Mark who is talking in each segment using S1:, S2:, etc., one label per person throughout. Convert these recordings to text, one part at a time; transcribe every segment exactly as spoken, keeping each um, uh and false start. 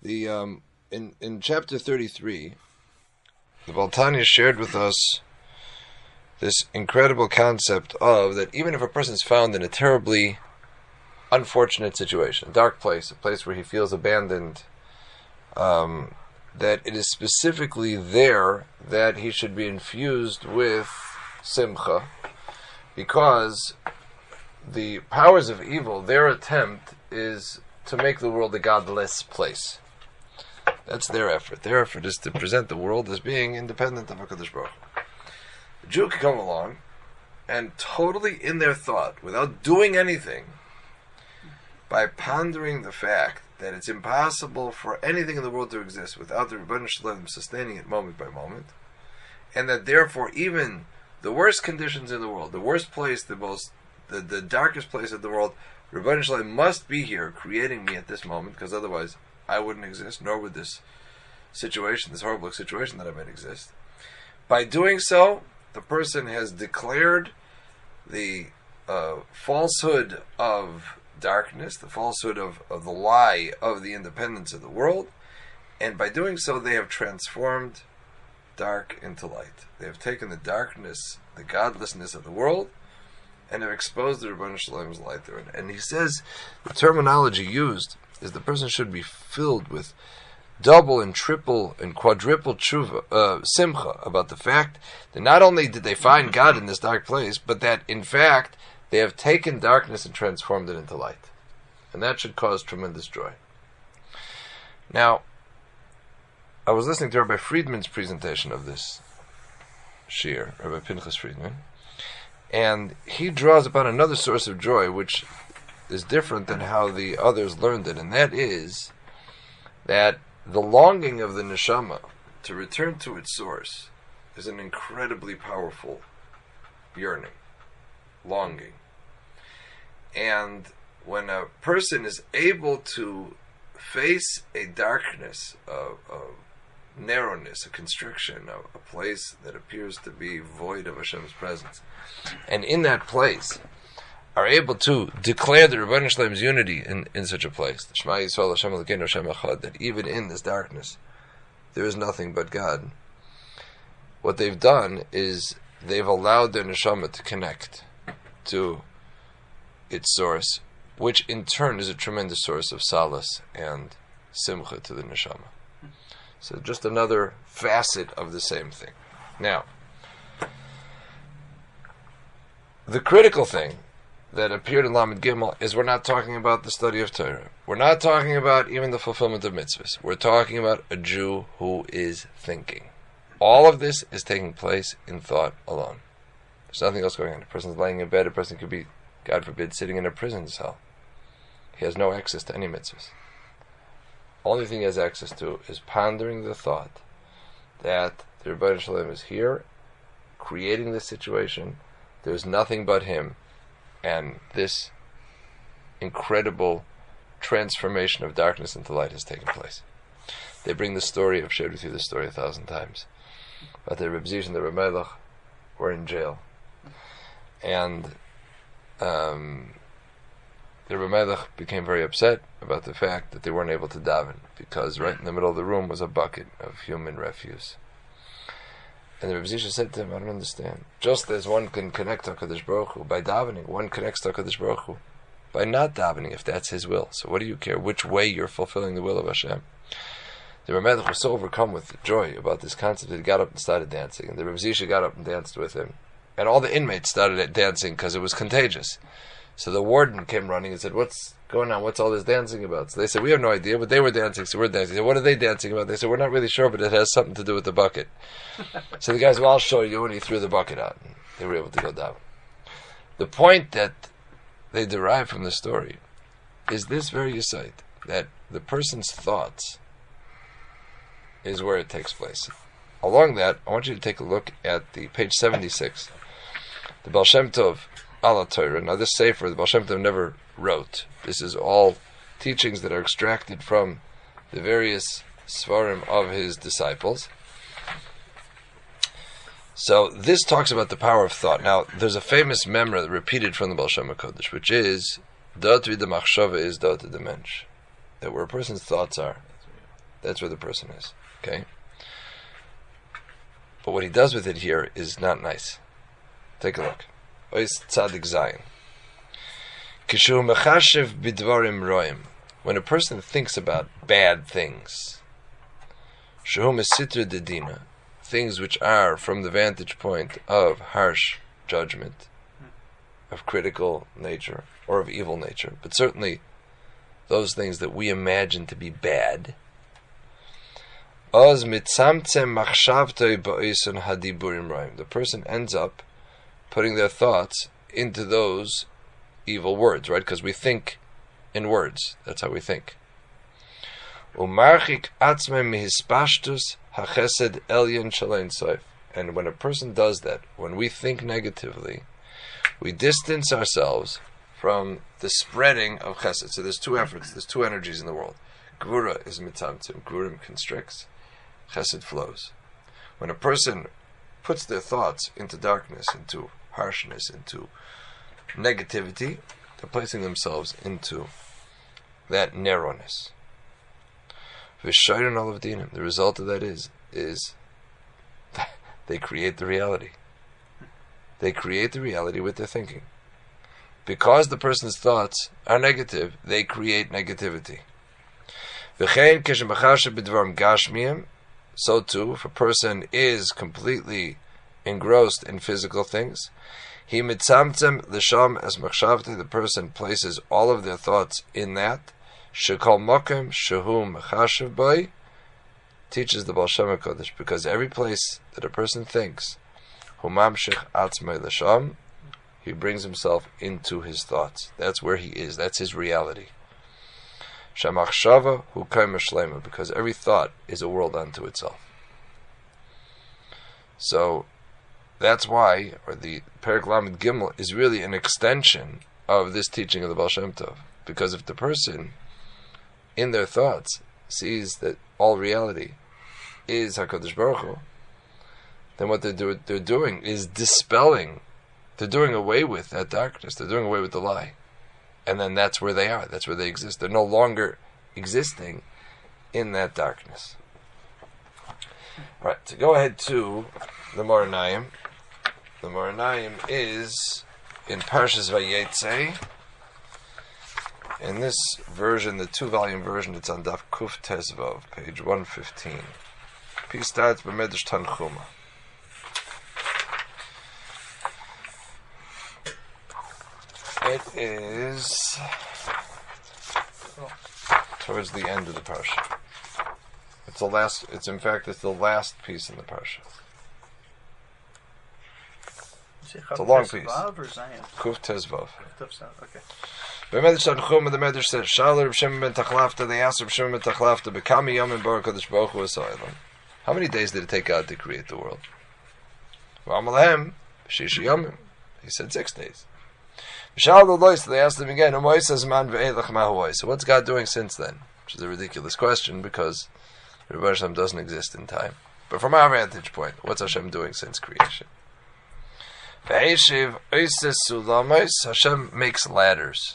S1: The um, in in chapter thirty-three, the Baal Tanya shared with us this incredible concept of that even if a person is found in a terribly unfortunate situation, a dark place, a place where he feels abandoned, um, that it is specifically there that he should be infused with simcha, because the powers of evil, their attempt is to make the world a godless place. That's their effort. Their effort is to present the world as being independent of HaKadosh Baruch Hu. The Jew could come along and totally in their thought, without doing anything, by pondering the fact that it's impossible for anything in the world to exist without the Rebbeinu Shalom sustaining it moment by moment, and that therefore even the worst conditions in the world, the worst place, the most, the, the darkest place of the world, Rebbeinu Shalom must be here creating me at this moment, because otherwise I wouldn't exist, nor would this situation, this horrible situation that I might exist. By doing so, the person has declared the uh, falsehood of darkness, the falsehood of, of the lie of the independence of the world, and by doing so they have transformed dark into light. They have taken the darkness, the godlessness of the world, and have exposed the Rebbeinu Shalom's light there. And he says the terminology used is the person should be filled with double and triple and quadruple tshuva, uh, simcha, about the fact that not only did they find God in this dark place, but that in fact they have taken darkness and transformed it into light. And that should cause tremendous joy. Now, I was listening to Rabbi Friedman's presentation of this shir, Rabbi Pinchas Friedman, and he draws upon another source of joy which is different than how the others learned it, and that is that the longing of the neshama to return to its source is an incredibly powerful yearning, longing. And when a person is able to face a darkness, a, a narrowness, a constriction, a, a place that appears to be void of Hashem's presence, and in that place are able to declare the Rebbeinu Shalom's unity in, in such a place, the Shema Yisrael Hashem Elokeinu Hashem Echad, that even in this darkness there is nothing but God. What they've done is they've allowed their neshama to connect to its source, which in turn is a tremendous source of solace and simcha to the neshama. So just another facet of the same thing. Now, the critical thing that appeared in Lamed Gimel is we're not talking about the study of Torah. We're not talking about even the fulfillment of mitzvahs. We're talking about a Jew who is thinking. All of this is taking place in thought alone. There's nothing else going on. A person's laying in bed. A person could be, God forbid, sitting in a prison cell. He has no access to any mitzvahs. Only thing he has access to is pondering the thought that the Rebbeinu Shalom is here, creating this situation. There's nothing but him. And this incredible transformation of darkness into light has taken place. They bring the story, I've shared with you this story a thousand times, but the Reb Zish and the Reb Melech were in jail. And um, the Reb Melech became very upset about the fact that they weren't able to daven, because right in the middle of the room was a bucket of human refuse. And the Reb Zisha said to him, I don't understand. Just as one can connect to HaKadosh Baruch Hu by davening, one connects to HaKadosh Baruch Hu by not davening, if that's his will. So what do you care which way you're fulfilling the will of Hashem? The Reb Melech was so overcome with joy about this concept that he got up and started dancing. And the Reb Zisha got up and danced with him. And all the inmates started dancing because it was contagious. So the warden came running and said, what's going on? What's all this dancing about? So they said, we have no idea, but they were dancing, so we're dancing. He said, what are they dancing about? They said, we're not really sure, but it has something to do with the bucket. So the guys, well, I'll show you, and he threw the bucket out. And they were able to go down. The point that they derive from the story is this very yesod, that the person's thoughts is where it takes place. Along that, I want you to take a look at the page seventy-six. The Baal Shem Tov, Ala Torah. Now this sefer, the Baal Shem Tov never wrote. This is all teachings that are extracted from the various svarim of his disciples. So this talks about the power of thought. Now there's a famous memra repeated from the Baal Shem HaKodesh, which is, Dot vid machshava is dot the mensch. That where a person's thoughts are, That's where the person is. Okay? But what he does with it here is not nice. Take a look. Ois Tzadik Zayin. Kishu mechashiv bidvarim roim. When a person thinks about bad things, shehu mesitra dedina, things which are from the vantage point of harsh judgment, of critical nature, or of evil nature, but certainly those things that we imagine to be bad. The person ends up putting their thoughts into those evil words, right? Because we think in words. That's how we think. And when a person does that, when we think negatively, we distance ourselves from the spreading of chesed. So there's two efforts, there's two energies in the world. Gvura is mitzamtzim. Gvurim constricts. Chesed flows. When a person puts their thoughts into darkness, into harshness, into negativity, they're placing themselves into that narrowness. V'shayron olav dinim. The result of that is, is they create the reality. They create the reality with their thinking. Because the person's thoughts are negative, they create negativity. V'chein keshem b'chashav b'dvarim gashmiyim. So too, if a person is completely engrossed in physical things, he mitzamtzem l'sham as machshavti, the person places all of their thoughts in that. Shekol mokem shehu mechashav boy, teaches the Baal Shem HaKadosh, because every place that a person thinks, hu mamshich atzmei l'sham, he brings himself into his thoughts. That's where he is. That's his reality. Shamachshava hu kaima shlema, because every thought is a world unto itself. So that's why, or the Perek Lamed Gimel is really an extension of this teaching of the Baal Shem Tov. Because if the person, in their thoughts, sees that all reality is HaKadosh Baruch Hu, then what they're, do- they're doing is dispelling, they're doing away with that darkness, they're doing away with the lie. And then that's where they are, that's where they exist. They're no longer existing in that darkness. Right, to go ahead to the Moranayim. The Moranayim is in Parshas Vayetze. In this version, the two-volume version, it's on Daf Kuf Tezvav, page one fifteen. Piece starts by Medrash Tanchuma. It is towards the end of the parsha. It's the last. It's in fact, it's the last piece in the parsha. It's a long piece. Kuf Tezvav. Okay. By Medrash Tanchuma, the Medrash says, "Shalar Reb Shimon ben Tachlafta." They asked Reb Shimon ben Tachlafta, "Bekami yomim bar Kadosh Baruch Hu asaylam." How many days did it take God to create the world? V'amalahem shish yomim. He said six days. They asked him again, so what's God doing since then? Which is a ridiculous question, because Rebbe Hashem doesn't exist in time. But from our vantage point, what's Hashem doing since creation? Hashem makes ladders.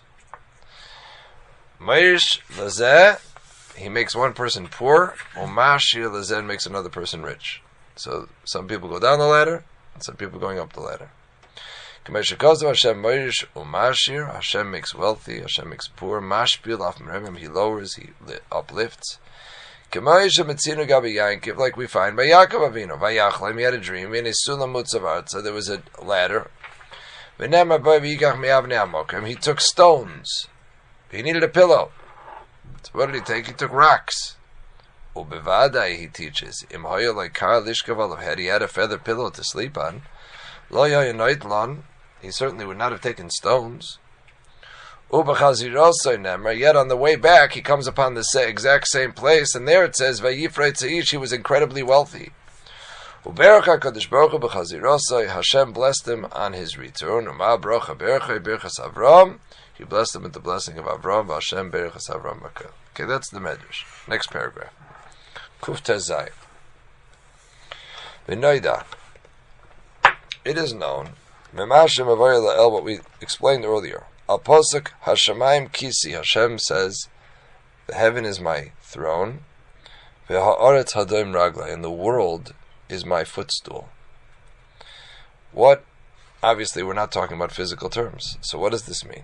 S1: He makes one person poor, makes another person rich. So some people go down the ladder, and some people going up the ladder. Hashem makes wealthy, Hashem makes poor. He lowers, he uplifts. Like we find by Yaakov Avinu. He had a dream. So there was a ladder. He took stones. He needed a pillow. So what did he take? He took rocks. He teaches. Had he had a feather pillow to sleep on, he certainly would not have taken stones. Yet on the way back, he comes upon the exact same place, and there it says, he was incredibly wealthy. Hashem blessed him on his return. He blessed him with the blessing of Avram. Okay, that's the Medrash. Next paragraph. Kuf Tezai. It is known, what we explained earlier. Al Posuk Hashemayim Kisi. Hashem says, the heaven is my throne. V'ha'aretz hadoim raglai, and the world is my footstool. What? Obviously, we're not talking about physical terms. So what does this mean?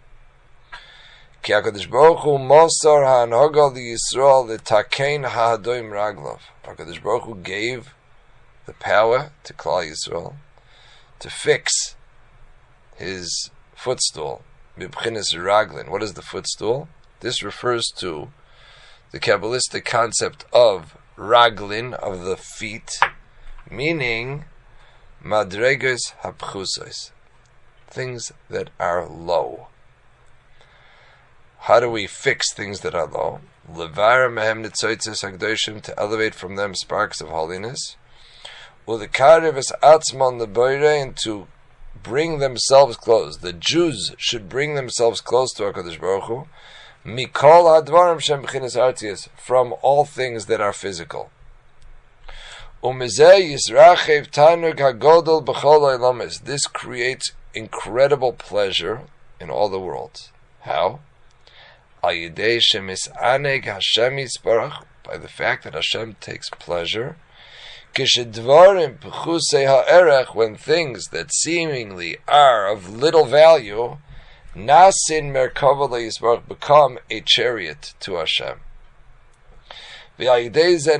S1: Ki HaKadosh Baruch Hu mosar ha'anhoga liYisrael l'takein ha'hadoim raglav. HaKadosh Baruch Hu gave the power to Klal Yisrael to fix his footstool. B'bchinas raglin. What is the footstool? This refers to the Kabbalistic concept of raglin, of the feet, meaning madregas hapchusos, things that are low. How do we fix things that are low? Levar mehem nitzotzes hakdoshim, to elevate from them sparks of holiness. Ulekarev es atzman leboire, and to bring themselves close. The Jews should bring themselves close to HaKadosh Baruch Hu. Mikol hadvarim shem b'chinas artias, from all things that are physical. Umezeh yisrachev tanug hagodol b'chol ha'olamis. This creates incredible pleasure in all the worlds. How? Al yidei shemis'aneg Hashem yisbarach, by the fact that Hashem takes pleasure. Kishedvarim p'chusei ha'erech, when things that seemingly are of little value, nasin merkava le'yisbarach, become a chariot to Hashem. By doing so,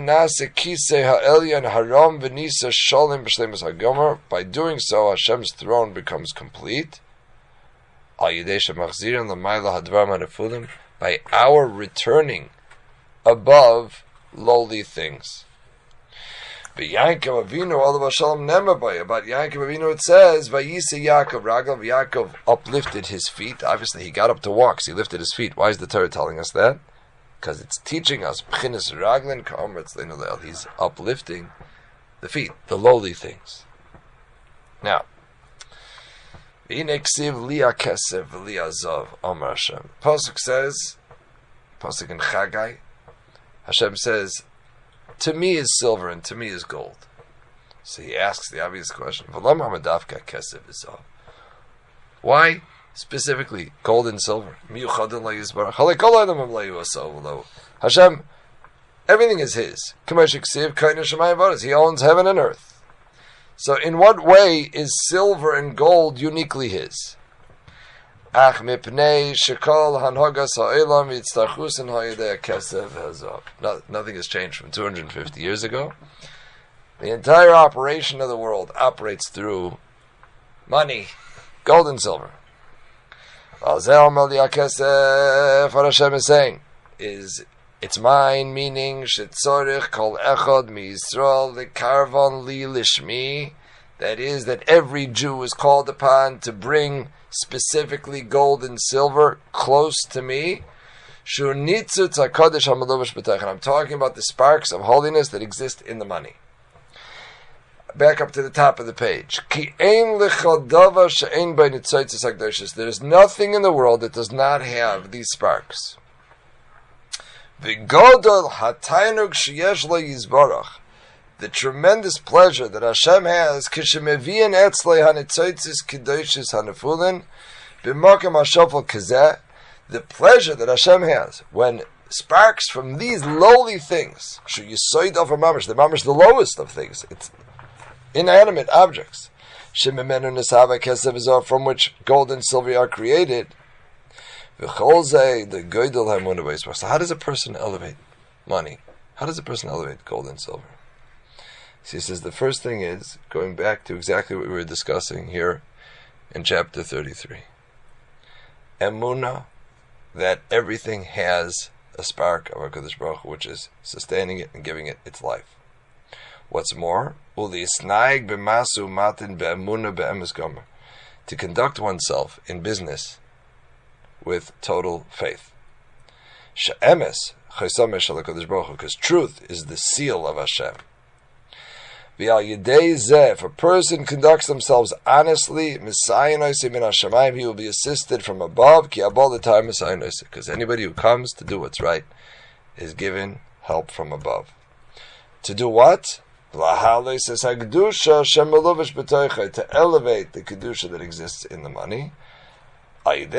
S1: Hashem's throne becomes complete. By our returning above lowly things. About Yaakov Avinu it says, Vayisa Yaakov Raglav, Yaakov uplifted his feet. Obviously he got up to walk, so he lifted his feet. Why is the Torah telling us that? Because it's teaching us, B'chinas Raglin Ka'omer Tzleinu Le'el. He's uplifting the feet, the lowly things. Now, V'yineksiv liya kesev liya zav, Omer Hashem. Pasuk says, Pasuk in Chagai, Hashem says, to me is silver and to me is gold. So he asks the obvious question, V'lam hamadavka kesev zav. Why? Specifically, gold and silver. Hashem, everything is His. He owns heaven and earth. So in what way is silver and gold uniquely His? No, nothing has changed from two hundred fifty years ago. The entire operation of the world operates through money, gold and silver. What Hashem is saying is, it's mine, meaning shetzorich kol echad mi Yisrael lekarvon li lishmi. That is, that every Jew is called upon to bring specifically gold and silver close to me. Shunitzut hakadosh hamaluvish b'teichen. I'm talking about the sparks of holiness that exist in the money. Back up to the top of the page. There is nothing in the world that does not have these sparks. The tremendous pleasure that Hashem has, the pleasure that Hashem has when sparks from these lowly things, the mamash, the lowest of things, it's inanimate objects, from which gold and silver are created. So how does a person elevate money? How does a person elevate gold and silver? So he says the first thing is, going back to exactly what we were discussing here in chapter thirty-three. Emunah, that everything has a spark of HaKadosh Baruch Hu, which is sustaining it and giving it its life. What's more, to conduct oneself in business with total faith. Because truth is the seal of Hashem. If a person conducts themselves honestly, he will be assisted from above, because anybody who comes to do what's right is given help from above. To do what? To elevate the kedusha that exists in the money. If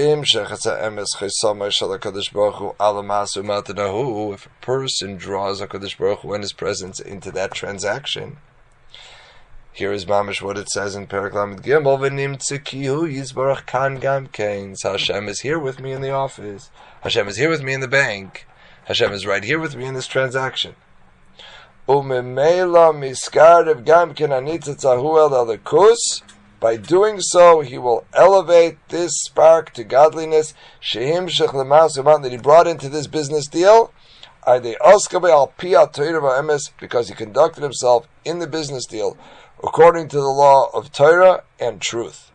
S1: a person draws HaKadosh Baruch Hu and His presence into that transaction, here is mamish what it says in Perek Lamed Gimel, V'nimtzekihu Yizbarach kan gam kein. So Hashem is here with me in the office. Hashem is here with me in the bank. Hashem is right here with me in this transaction. Umemela miskarev gam ken anitzatzahu el alakus. By doing so, he will elevate this spark to godliness. Shehim shech lemasu that he brought into this business deal. Because he conducted himself in the business deal according to the law of Torah and truth.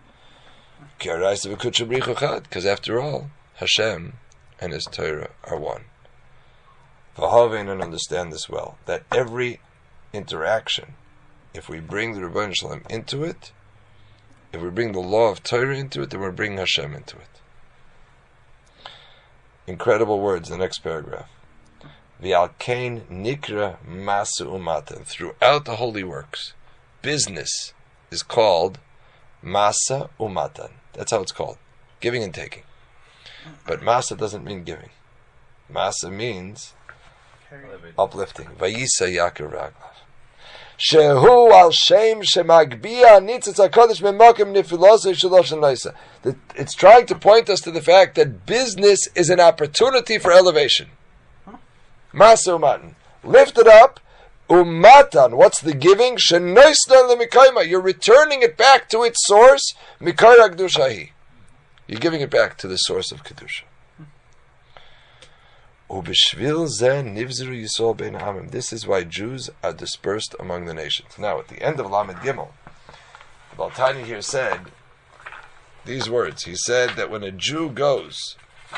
S1: Because after all, Hashem and His Torah are one. V'havein, and understand this well, that every interaction, if we bring the Rebbeinu Shalom into it, if we bring the law of Torah into it, then we're bringing Hashem into it. Incredible words, the next paragraph. V'alkein nikra masu umatan. Throughout the holy works, business is called masa umatan. That's how it's called. Giving and taking. But masa doesn't mean giving. Masa means uplifting. Vayisa Yaakov Raglav. Shehu al shem shemagbia nitzitz hakadosh memakim nifilosei shalosh noisa. That it's trying to point us to the fact that business is an opportunity for elevation. Masa umatan, lift it up. Umatan, what's the giving? Shenoistan lemikayma. You're returning it back to its source. Mikayra kedushahi. You're giving it back to the source of kedusha. This is why Jews are dispersed among the nations. Now, at the end of Lamed Gimel, Baltani here said these words. He said that when a Jew goes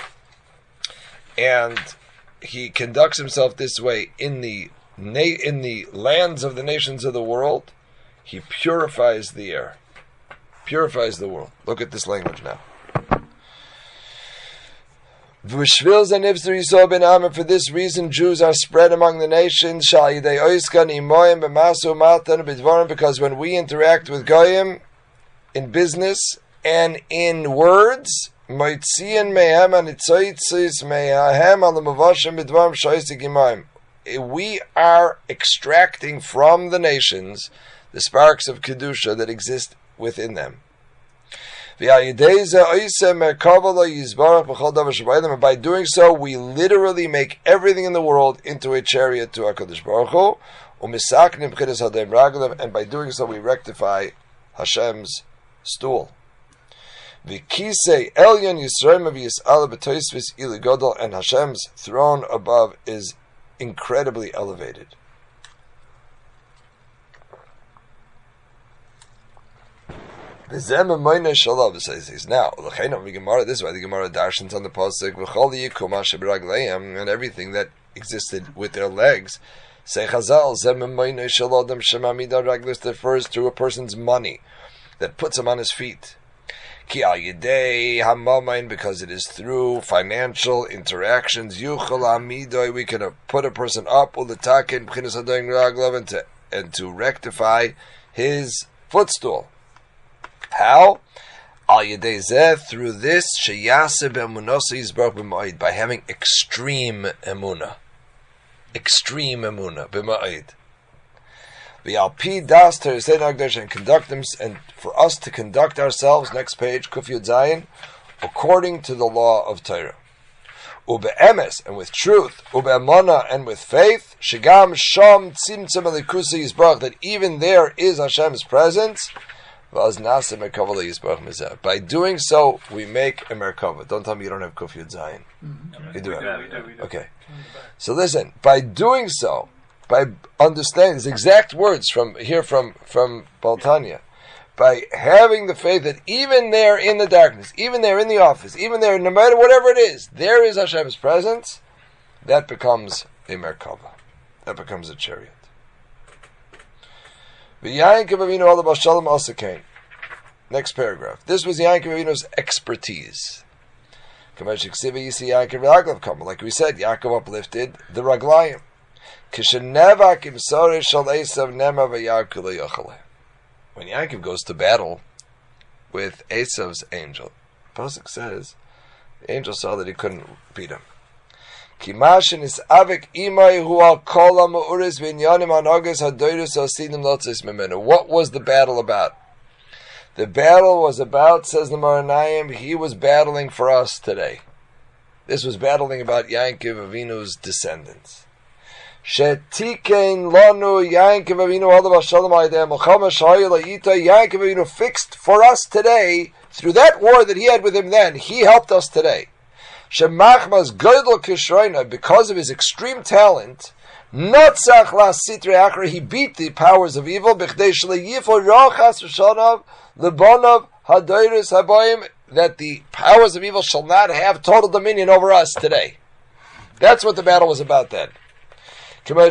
S1: and he conducts himself this way in the na- in the lands of the nations of the world, he purifies the air, purifies the world. Look at this language now. For this reason, Jews are spread among the nations. Because when we interact with Goyim in business and in words, we are extracting from the nations the sparks of Kedusha that exist within them. And by doing so, we literally make everything in the world into a chariot to HaKadosh Baruch Hu. And by doing so, we rectify Hashem's stool. And Hashem's throne above is incredibly elevated. Now, this is why the Gemara darshans on the pasuk and everything that existed with their legs. Say Chazal, that refers to a person's money that puts him on his feet. Because it is through financial interactions, we can put a person up and to, and to rectify his footstool. How? Through this, by having extreme emunah. Extreme emunah. B'ma'id. And conduct them, and for us to conduct ourselves, next page, Kuf Yud Zayin, according to the law of Torah. Ube'emes, and with truth, ube'emana, and with faith, shigam sham tzimtzum elikusa yisbarach, that even there is Hashem's presence. By doing so, we make a merkava. Don't tell me you don't have Kuf Yud Zayin. Mm-hmm. You do have it. Okay. So listen, by doing so, by understanding these exact words from here from, from Baltanya, by having the faith that even there in the darkness, even there in the office, even there, no matter whatever it is, there is Hashem's presence, that becomes a merkava. That becomes a chariot. Yaakov Avinu al Shalom also came. Next paragraph. This was Yaakov Avinu's expertise. Like we said, Yaakov uplifted the Raglayim. When Yaakov goes to battle with Esav's angel, Pasuk says the angel saw that he couldn't beat him. Kimashin is avik imay hu al kol ha'ma'uris v'inyanim ha'nagas ha'doyrus ha'asidim lotzis memenu. What was the battle about? The battle was about, says the Maranayim, he was battling for us today. This was battling about Yaakov Avinu's descendants. Shetikein lanu Yaakov Avinu alav shalom aydem l'chama shayil ayita. Yaakov Avinu fixed for us today through that war that he had with him then. He helped us today. Shemachmas Godel Kishroina, because of his extreme talent, Notzach la Sitri Achra, he beat the powers of evil, Bechdei Shleifo Rochas Rishonov, Lebonov, Hadoiris Haboim, that the powers of evil shall not have total dominion over us today. That's what the battle was about then. You, the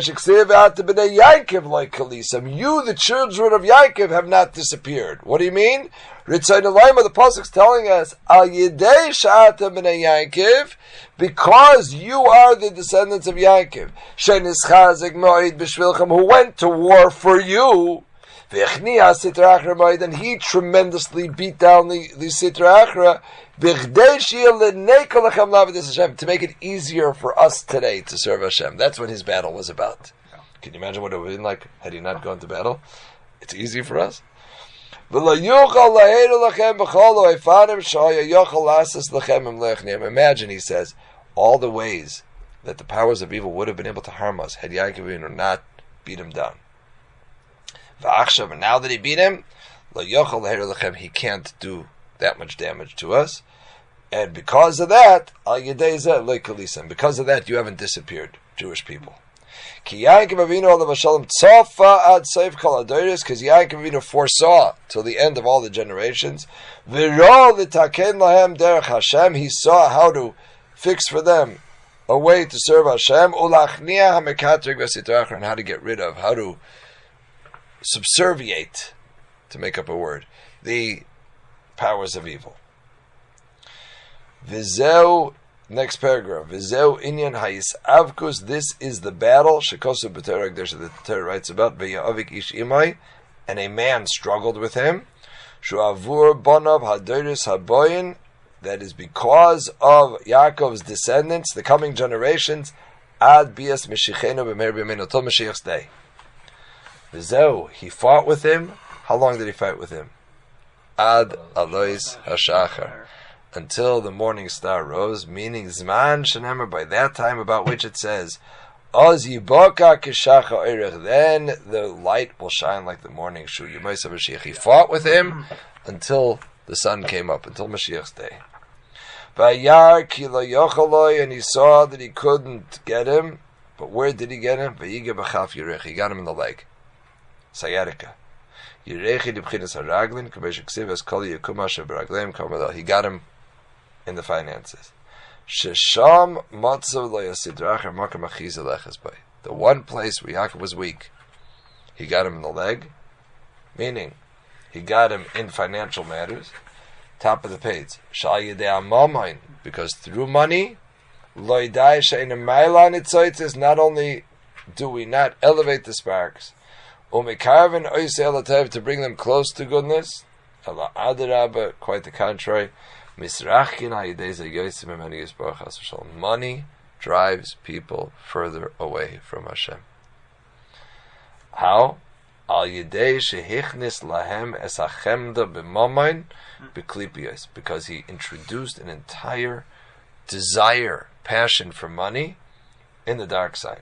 S1: children of Yaakov, have not disappeared. What do you mean? Ritzayin Elohim, the Pasuk is telling us, Al Yedei Sha'ata b'nei Yaakov, because you are the descendants of Yaakov, Shenischazik Moed b'shvilchem, who went to war for you, V'echni ha-Sitra Achra Moed, and he tremendously beat down the, the Sitra Achra, B'chdei she'il l'neika lechem l'avodas Hashem, to make it easier for us today to serve Hashem. That's what his battle was about. Can you imagine what it would have been like had he not gone to battle? It's easy for us. Imagine, he says, all the ways that the powers of evil would have been able to harm us had Yaakov not beat him down. And now that he beat him, he can't do that much damage to us. And because of that, because of that, you haven't disappeared, Jewish people. Because Yaakov Avinu foresaw till the end of all the generations. He saw how to fix for them a way to serve Hashem, and how to get rid of, how to subserviate, to make up a word, the powers of evil. Vizeu, next paragraph. Vizeu inyan ha'is avkus. This is the battle. Shekosu b'Torah Kedoshah, the Torah writes about. Ve'yavik ish imai, and a man struggled with him. Shu'avur bonav hadoris haboyin. That is because of Yaakov's descendants, the coming generations. Ad bias mishichenu b'meir b'meinu till Mashiach's day. Vizeu, he fought with him. How long did he fight with him? Ad alois hashachar, until the morning star rose, meaning Zman Shenemer, by that time about which it says, Oz yiboka kishacha oirech, then the light will shine like the morning shu. Yemaisa Mashiach. He fought with him until the sun came up, until Mashiach's day. Vayar ki lo yochaloi, and he saw that he couldn't get him, but where did he get him? Vayiga b'chaf yirech, he got him in the leg. Sciatica. Yirechi dibchinas haraglin, kabesh ksiv es kol yekuma shebaragleim kamadal. He got him in the finances. Shesham matzav lo yasidracher makam achiz aleches bay. The one place where Yaakov was weak, he got him in the leg, meaning he got him in financial matters. Top of the page. Shal yedei amamayim, because through money, lo yidai she'enim mailan itzoitzis, not only do we not elevate the sparks, umekarven oisei alatev, to bring them close to goodness, ala adarabba, quite the contrary. Money drives people further away from Hashem. How? Al yedei shehichnis lahem es hachemda b'mamayin b'klipiyos, because he introduced an entire desire, passion for money in the dark side.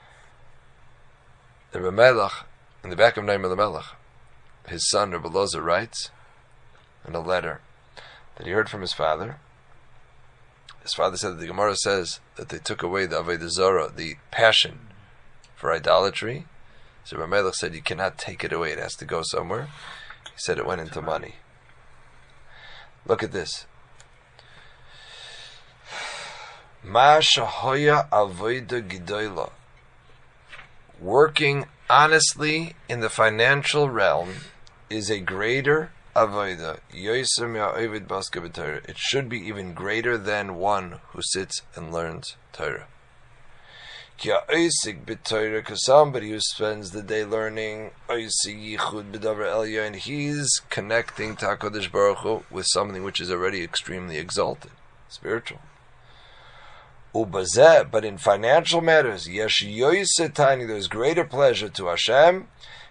S1: The Ramelech, in the back of Naim Melech, his son Rebbe Loza writes in a letter that he heard from his father. His father said that the Gemara says that they took away the Avodah Zarah, the passion for idolatry. So Ramelech said, you cannot take it away, it has to go somewhere. He said it went into money. Look at this. Ma shahoya avodah gedola. Working honestly in the financial realm is a greater avodah. It should be even greater than one who sits and learns Torah. Because somebody who spends the day learning, and he's connecting to HaKadosh Baruch Hu with something which is already extremely exalted, spiritual. But in financial matters, there's greater pleasure to Hashem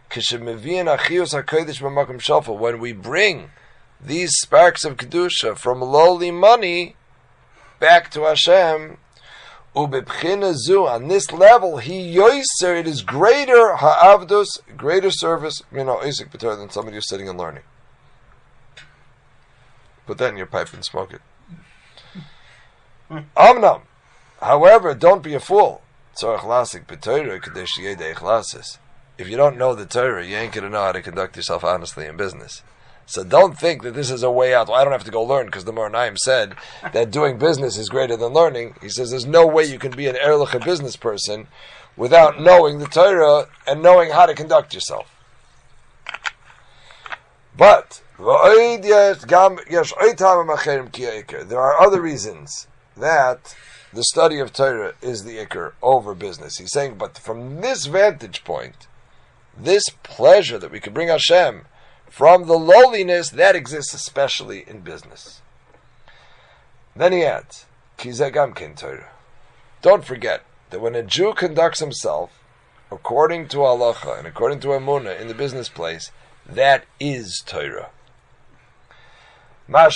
S1: when we bring these sparks of Kedusha from lowly money back to Hashem. On this level, he yoiser, it is greater ha'avdus, greater service, you know, isik better than somebody who's sitting and learning. Put that in your pipe and smoke it. Amnam. However, don't be a fool. If you don't know the Torah, you ain't going to know how to conduct yourself honestly in business. So don't think that this is a way out. Well, I don't have to go learn because the Moranaim said that doing business is greater than learning. He says there's no way you can be an erlich, a business person, without knowing the Torah and knowing how to conduct yourself. But there are other reasons that the study of Torah is the ikr over business. He's saying, but from this vantage point, this pleasure that we can bring Hashem from the lowliness, that exists especially in business. Then he adds, Kizagam ken Torah. Don't forget that when a Jew conducts himself according to halacha and according to emunah in the business place, that is Torah. Any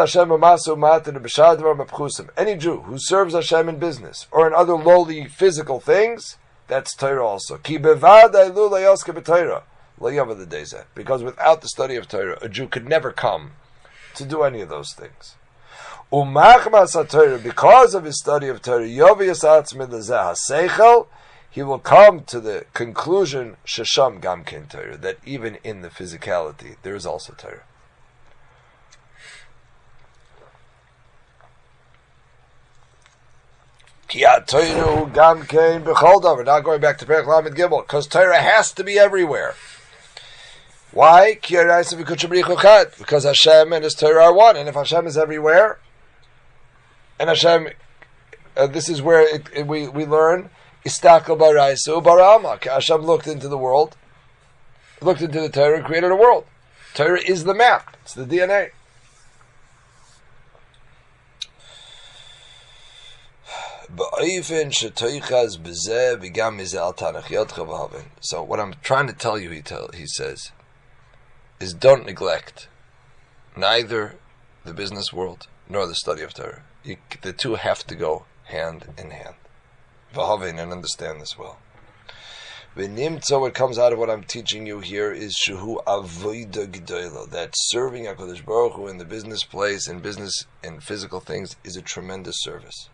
S1: Jew who serves Hashem in business or in other lowly physical things, that's Torah also. Because without the study of Torah, a Jew could never come to do any of those things. Because of his study of Torah, he will come to the conclusion Shesham Gamkin Torah, that even in the physicality there is also Torah. We're not going back to Perek Lamed Gimel, because Torah has to be everywhere. Why? Because Hashem and His Torah are one, and if Hashem is everywhere, and Hashem, uh, this is where it, it, we, we learn, Istakel baraisu barama. Hashem looked into the world, looked into the Torah, and created a world. Torah is the map, it's the D N A. So what I'm trying to tell you, he tell, he says, is don't neglect neither the business world nor the study of Torah. You, the two have to go hand in hand. And understand this well. So what comes out of what I'm teaching you here is Shuhu Avoida G'dola, that serving HaKadosh Baruch Hu in the business place, in business and physical things, is a tremendous service.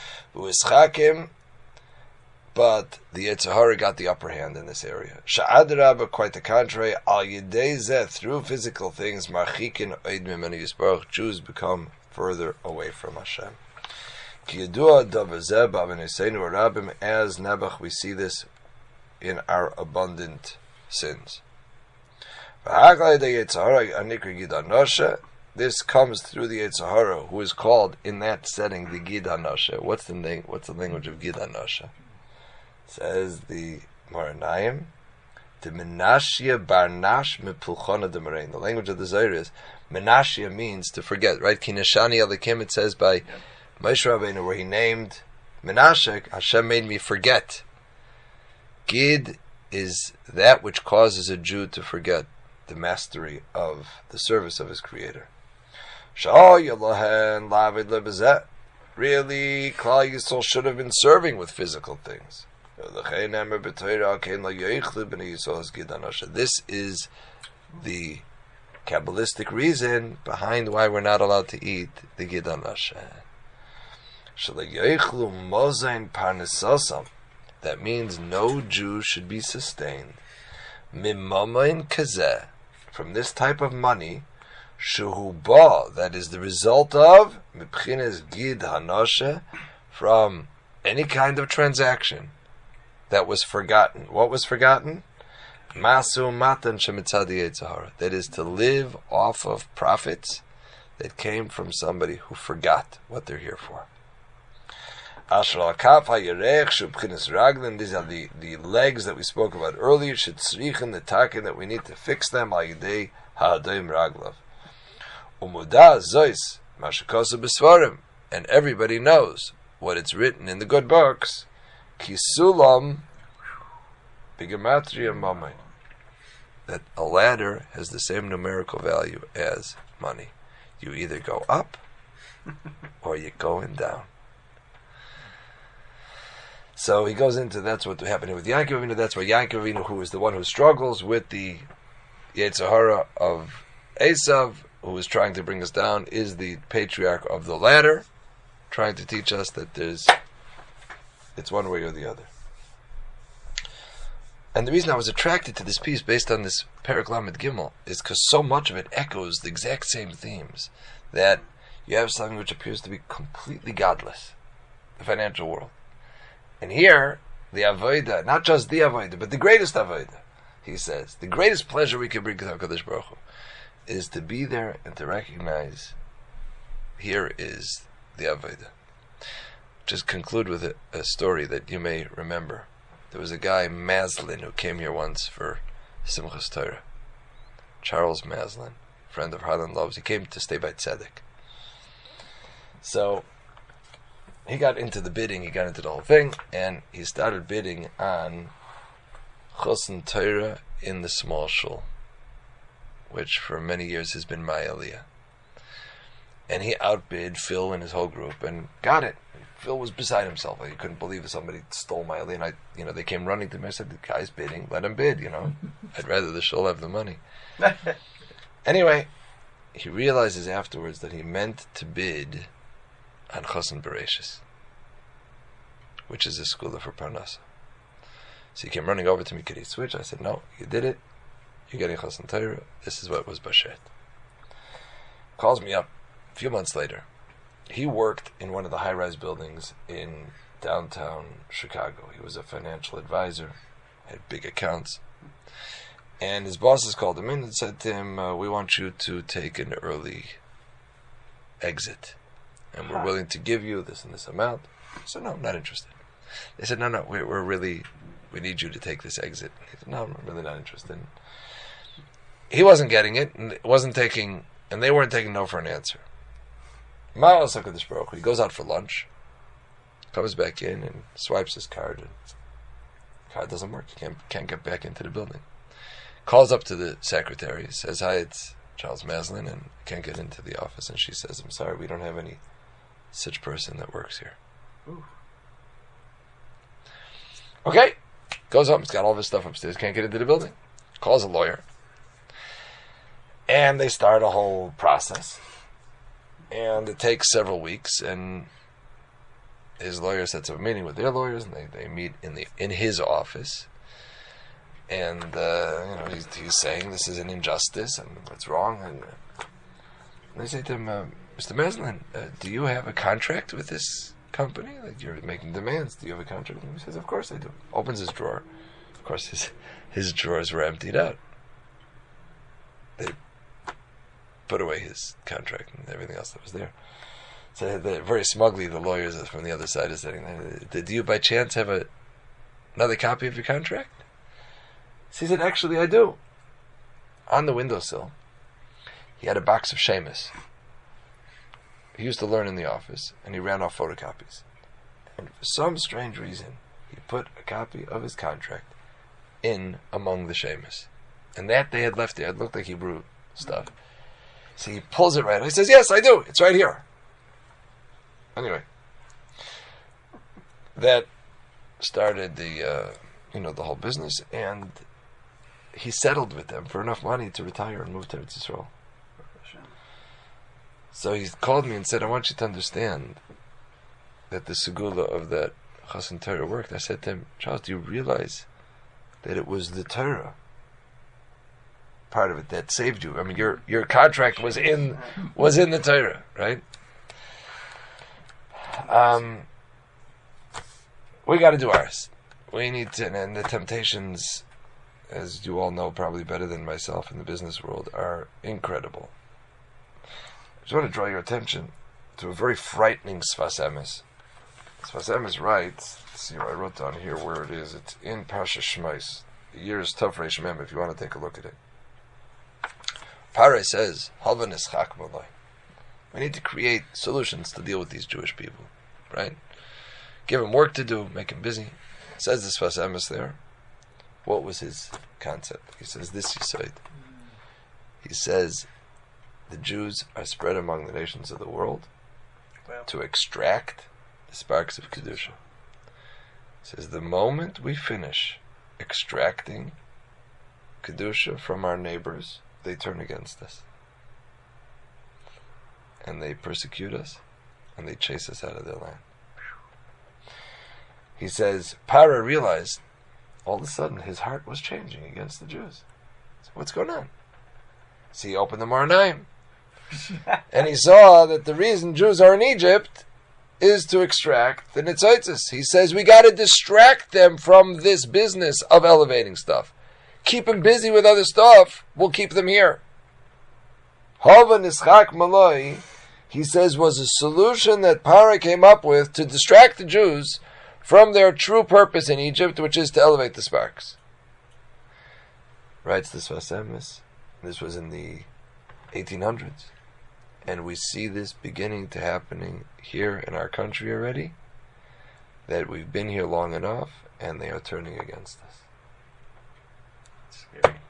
S1: But the Yetzer Hara got the upper hand in this area. Sha'ad Rabba, quite the contrary, al yedei zeh, through physical things, marchikin oid mimenu yisbarach, Jews become further away from Hashem. Ki yadua davar zeh b'aveneseinu rabim, as Nebuch, we see this in our abundant sins. V'hakal yedei Yetzer Hara anikra Gid HaNoshe. This comes through the Yetzer Hara, who is called in that setting the Gid HaNoshe. What's the name? What's the language of Gid HaNoshe? Says the Moranaim, the Menashia Barnash Mepulchona de Morain. The language of the Zohar is Menashia means to forget, right? Kinashani Elikim, it says by Moshe Rabbeinu, where he named Menashe, Hashem made me forget. Gid is that which causes a Jew to forget the mastery of the service of his Creator. Really, Klal Yisrael should have been serving with physical things. This is the Kabbalistic reason behind why we're not allowed to eat the Gid HaNoshe. That means no Jew should be sustained from this type of money, Shuhu, that is the result of Mibchines Gid HaNoshe, from any kind of transaction that was forgotten. What was forgotten? Masu Matan Shemitzadi Yetzer Hara. That is to live off of profits that came from somebody who forgot what they're here for. Asher al kaf hayerech shubchinas raglan. These are the, the legs that we spoke about earlier. Shetzrichen the taken that we need to fix them. Al yidei ha'adoim raglav. Umuda zois mashikosu b'svarim. And everybody knows what it's written in the good books. Kisulam bigematria mamay. That a ladder has the same numerical value as money. You either go up or you're going down. So he goes into, that's what happened with Yaakov Avinu. That's why Yaakov Avinu, who is the one who struggles with the Yetzer Hara of Esav, who is trying to bring us down, is the patriarch of the ladder, trying to teach us that there's, it's one way or the other. And the reason I was attracted to this piece based on this Perek Lamed Gimel is because so much of it echoes the exact same themes, that you have something which appears to be completely godless, the financial world. And here, the avodah, not just the avodah, but the greatest avodah, he says, the greatest pleasure we can bring to HaKadosh Baruch Hu is to be there and to recognize, here is the avodah. Just conclude with a, a story that you may remember. There was a guy, Maslin, who came here once for Simchas Torah. Charles Maslin, friend of Harlan Loeb's. He came to stay by Tzedek. So, he got into the bidding, he got into the whole thing, and he started bidding on Chosin Torah in the small shul, which for many years has been my aliyah. And he outbid Phil and his whole group and got it. Phil was beside himself. He couldn't believe that somebody stole my aliyah. And I, you know, they came running to me. I said, the guy's bidding, let him bid, you know. I'd rather the shul have the money. Anyway, he realizes afterwards that he meant to bid on Chosin Bereshis, which is a school for Parnasa. So he came running over to me, could he switch? I said, no, you did it. You're getting Chosin Torah. This is what was Bashet. Calls me up a few months later. He worked in one of the high-rise buildings in downtown Chicago. He was a financial advisor, had big accounts. And his bosses called him in and said to him, uh, we want you to take an early exit. And we're willing to give you this and this amount. I said, no, I'm not interested. They said, no, no, we're, we're really, we need you to take this exit. He said, no, I'm really not interested. He wasn't getting it, and wasn't taking, and they weren't taking no for an answer. Ma'al HaKadosh Baruch Hu, he goes out for lunch, comes back in and swipes his card, and the card doesn't work. He can't, can't get back into the building. Calls up to the secretary, says, hi, it's Charles Maslin, and can't get into the office. And she says, I'm sorry, we don't have any such person that works here. Ooh. Okay, goes up, he's got all of his stuff upstairs, can't get into the building. Calls a lawyer. And they start a whole process. And it takes several weeks, and his lawyer sets up a meeting with their lawyers, and they, they meet in the in his office. And uh, you know, he's, he's saying this is an injustice and what's wrong. And, uh, and they say to him, uh, Mister Maslin, uh, do you have a contract with this company? Like, you're making demands. Do you have a contract? And he says, of course I do. Opens his drawer. Of course, his his drawers were emptied out. They put away his contract and everything else that was there. So the, very smugly, the lawyers from the other side is saying, "Do you by chance have a another copy of your contract?" So he said, "Actually, I do." On the windowsill, he had a box of Shemus. He used to learn in the office, and he ran off photocopies. And for some strange reason, he put a copy of his contract in among the Shemus. And that they had left there. It looked like Hebrew stuff. So he pulls it right out. He says, "Yes, I do. It's right here." Anyway, that started the, uh, you know, the whole business, and he settled with them for enough money to retire and move to Eretz Yisrael. So he called me and said, "I want you to understand that the segula of that Chosin Torah worked." I said to him, "Charles, do you realize that it was the Torah part of it that saved you? I mean, your your contract was in was in the Torah, right?" Um, we got to do ours. We need to, and the temptations, as you all know probably better than myself in the business world, are incredible. I just want to draw your attention to a very frightening Sfas Emes. Sfas Emes writes, let's see what I wrote down here where it is. It's in Pasha Shmais. The year is Tov Reish Mem if you want to take a look at it. Parah says, Hava Nischak Malai. We need to create solutions to deal with these Jewish people, right? Give them work to do, make them busy. It says this Sfas Emes there. What was his concept? He says this, he said. He says, the Jews are spread among the nations of the world well. to extract the sparks of Kedusha. He says, the moment we finish extracting Kedusha from our neighbors, they turn against us. And they persecute us, and they chase us out of their land. He says, Parah realized, all of a sudden, his heart was changing against the Jews. So what's going on? So he opened the Maranaim. And he saw that the reason Jews are in Egypt is to extract the Nitzotzes. He says, we got to distract them from this business of elevating stuff. Keep them busy with other stuff. We'll keep them here. Hava Nischak Maloi, he says, was a solution that Parah came up with to distract the Jews from their true purpose in Egypt, which is to elevate the sparks. Writes the Sfas Emes. This was in the eighteen hundreds. And we see this beginning to happening here in our country already, that we've been here long enough, and they are turning against us. Scary.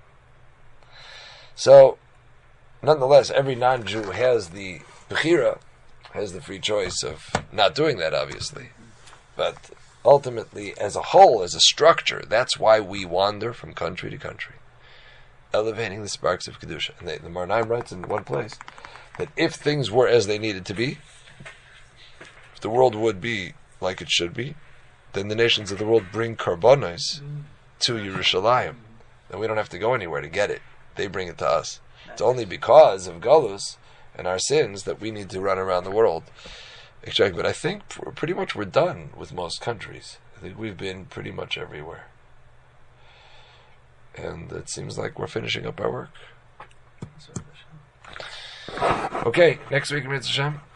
S1: So, nonetheless, every non-Jew has the bechira, has the free choice of not doing that, obviously. But ultimately, as a whole, as a structure, that's why we wander from country to country, elevating the sparks of Kedusha. And they, the Maranaim writes in one place that if things were as they needed to be, if the world would be like it should be, then the nations of the world bring karbonos to Yerushalayim. Then we don't have to go anywhere to get it. They bring it to us. It's only because of Galus and our sins that we need to run around the world. But I think pretty much we're done with most countries. I think we've been pretty much everywhere. And it seems like we're finishing up our work. Okay, next week, Mitzvah Hashem.